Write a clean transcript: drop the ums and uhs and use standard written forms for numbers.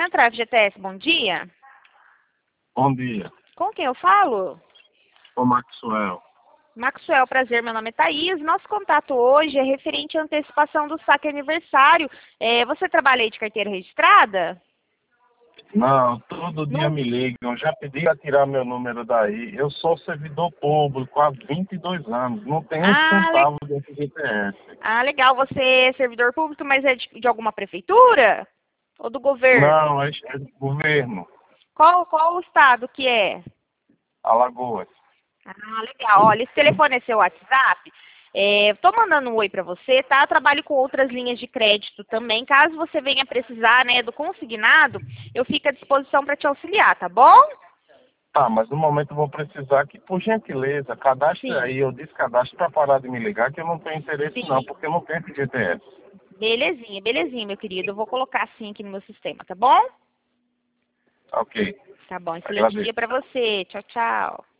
Central FGTS, bom dia. Bom dia, Com quem eu falo? sou Maxwell. Maxwell, prazer, meu nome é Thaís. Nosso contato hoje é referente à antecipação do saque aniversário. Você trabalha aí de carteira registrada? Não, todo dia Não. me ligam, já pedi para tirar meu número daí. Eu sou servidor público há 22 anos, não tenho um Ah, centavo de FGTS. legal. Você é servidor público, mas é de alguma prefeitura? Ou do governo? Não, é do governo, Qual o estado que é? Alagoas. Ah, legal. Olha, esse telefone é seu WhatsApp. Tô mandando um oi para você, tá? Eu trabalho com outras linhas de crédito também. Caso você venha precisar, né, do consignado, eu fico à disposição para te auxiliar, tá bom? Tá, mas no momento eu vou precisar que, por gentileza, cadastre Sim, aí, eu descadastre para parar de me ligar, que eu não tenho interesse não, sim. porque eu não tenho FGTS. Belezinha, belezinha, meu querido. Eu vou colocar assim aqui no meu sistema, tá bom? Ok, Tá bom. Excelente dia agradeço. para você. Tchau, tchau.